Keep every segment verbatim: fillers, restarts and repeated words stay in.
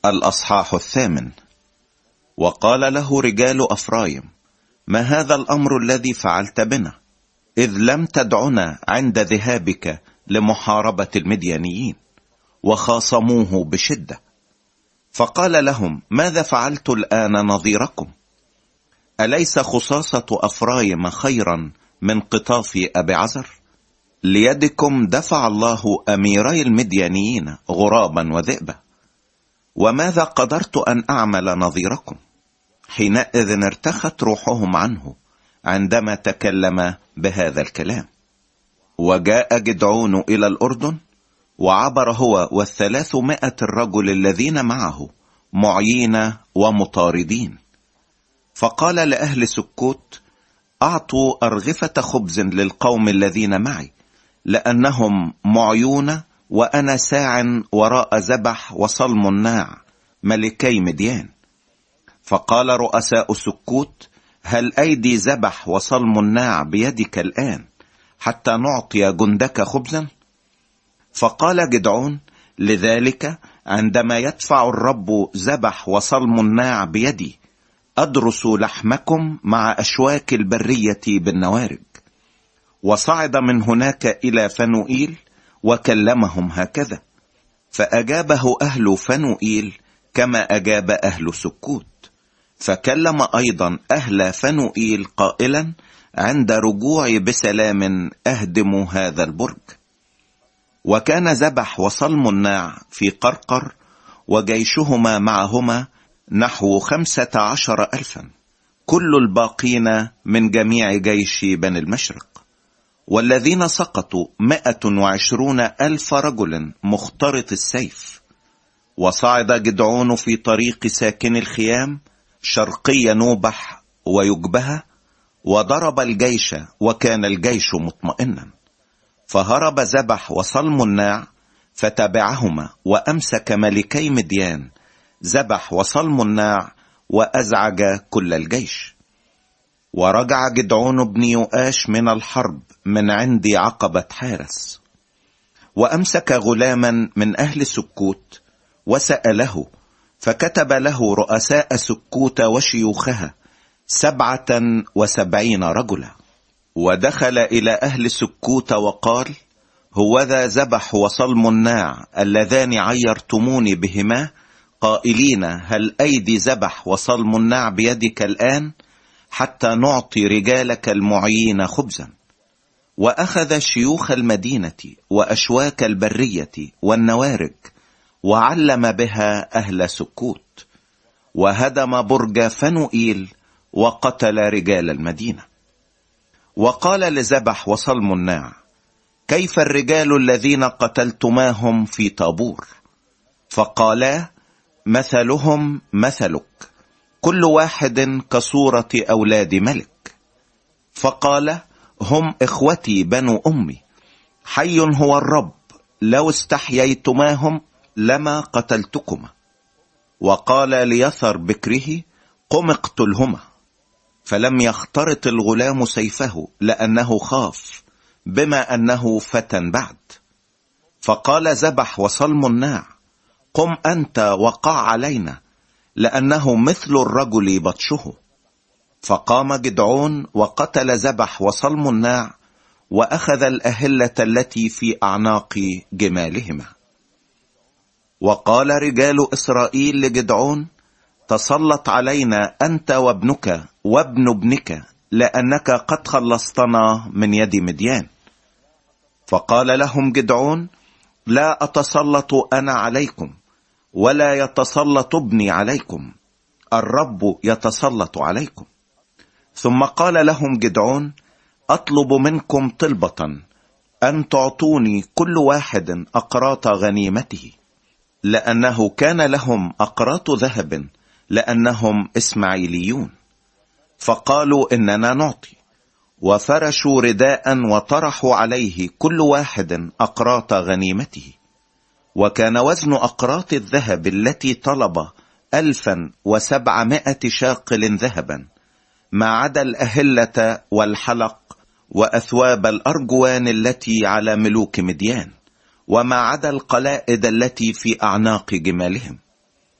الأصحاح الثامن. وقال له رجال أفرايم: ما هذا الأمر الذي فعلت بنا، إذ لم تدعنا عند ذهابك لمحاربة المديانيين؟ وخاصموه بشدة. فقال لهم: ماذا فعلت الآن نظيركم؟ أليس خصاصة أفرايم خيرا من قطاف أبي عزر؟ ليدكم دفع الله أميري المديانيين غرابا وذئبا. وماذا قدرت أن أعمل نظيركم؟ حينئذ ارتخت روحهم عنه عندما تكلم بهذا الكلام. وجاء جدعون إلى الأردن، وعبر هو والثلاثمائة الرجل الذين معه معيين ومطاردين. فقال لأهل سكوت: أعطوا أرغفة خبز للقوم الذين معي، لأنهم معيون، وأنا ساع وراء زبح وصلم الناع ملكي مديان. فقال رؤساء سكوت: هل أيدي زبح وصلم الناع بيدك الآن حتى نعطي جندك خبزا؟ فقال جدعون: لذلك عندما يدفع الرب زبح وصلم الناع بيدي، أدرس لحمكم مع أشواك البرية بالنوارج. وصعد من هناك إلى فنوئيل وكلمهم هكذا. فأجابه أهل فنوئيل كما أجاب أهل سكوت. فكلم أيضا أهل فنوئيل قائلا: عند رجوعي بسلام أهدم هذا البرج. وكان زبح وصلم الناع في قرقر، وجيشهما معهما نحو خمسة عشر ألفا، كل الباقين من جميع جيش بني المشرق. والذين سقطوا مائة وعشرون ألف رجل مخترط السيف. وصعد جدعون في طريق ساكن الخيام شرقي نوبح ويجبها، وضرب الجيش، وكان الجيش مطمئنا. فهرب زبح وصلم الناع فتبعهما، وأمسك ملكي مديان زبح وصلم الناع، وأزعج كل الجيش. ورجع جدعون بن يؤاش من الحرب من عند عقبة حارس، وأمسك غلاما من أهل سكوت وسأله، فكتب له رؤساء سكوت وشيوخها سبعة وسبعين رجلا. ودخل إلى أهل سكوت وقال: هوذا زبح وصلم الناع اللذان عيرتموني بهما، قائلين: هل أيدي زبح وصلم الناع بيدك الآن حتى نعطي رجالك المعيين خبزا؟ وأخذ شيوخ المدينة وأشواك البرية والنوارج، وعلم بها أهل سكوت، وهدم برج فنوئيل، وقتل رجال المدينة. وقال لزبح وصلم الناع: كيف الرجال الذين قتلتماهم في طابور؟ فقالا: مثلهم مثلك، كل واحد كصورة أولاد ملك. فقال: هم إخوتي بنو أمي، حي هو الرب، لو استحييتماهم لما قتلتكما. وقال ليثر بكره: قم اقتلهما. فلم يخترط الغلام سيفه لأنه خاف، بما أنه فتى بعد. فقال زبح وصلم الناع: قم أنت وقع علينا، لأنه مثل الرجل بطشه. فقام جدعون وقتل زبح وصلم الناع، وأخذ الأهلة التي في أعناق جمالهما. وقال رجال إسرائيل لجدعون: تسلط علينا أنت وابنك وابن ابنك، لأنك قد خلصتنا من يد مديان. فقال لهم جدعون: لا أتسلط أنا عليكم، ولا يتسلط ابني عليكم، الرب يتسلط عليكم. ثم قال لهم جدعون: أطلب منكم طلبة، أن تعطوني كل واحد أقراط غنيمته، لأنه كان لهم أقراط ذهب، لأنهم إسماعيليون. فقالوا: إننا نعطي. وفرشوا رداء وطرحوا عليه كل واحد أقراط غنيمته. وكان وزن أقراط الذهب التي طلب ألفا وسبعمائة شاقل ذهبا، ما عدا الأهلة والحلق وأثواب الأرجوان التي على ملوك مديان، وما عدا القلائد التي في أعناق جمالهم.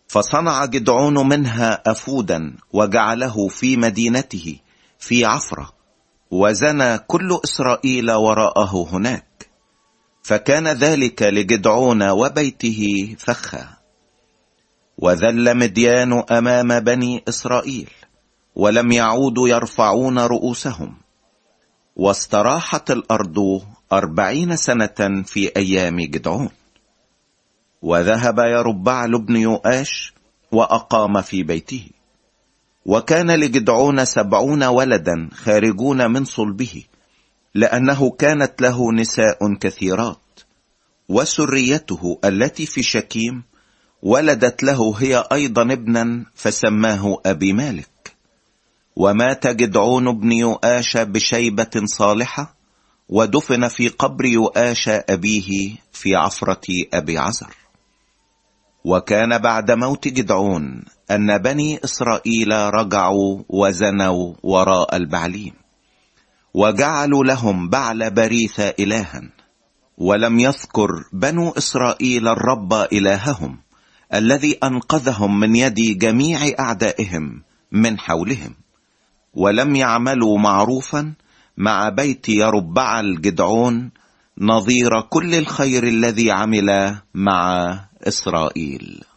فصنع جدعون منها أفودا وجعله في مدينته في عفرة، وزنى كل إسرائيل وراءه هناك، فكان ذلك لجدعون وبيته فخا. وذل مديان أمام بني إسرائيل، ولم يعودوا يرفعون رؤوسهم، واستراحت الأرض أربعين سنة في أيام جدعون. وذهب يربعل بن يؤاش وأقام في بيته. وكان لجدعون سبعون ولدا خارجون من صلبه، لأنه كانت له نساء كثيرات، وسريته التي في شكيم ولدت له هي أيضا ابنا فسماه أبي مالك. ومات جدعون بن يؤاش بشيبة صالحة، ودفن في قبر يؤاش أبيه في عفرة أبي عزر. وكان بعد موت جدعون أن بني إسرائيل رجعوا وزنوا وراء البعليم، وجعلوا لهم بعل بريث إلها، ولم يذكر بنو إسرائيل الرب إلههم الذي أنقذهم من يد جميع أعدائهم من حولهم، ولم يعملوا معروفا مع بيت يربعل جدعون نظير كل الخير الذي عمل مع إسرائيل.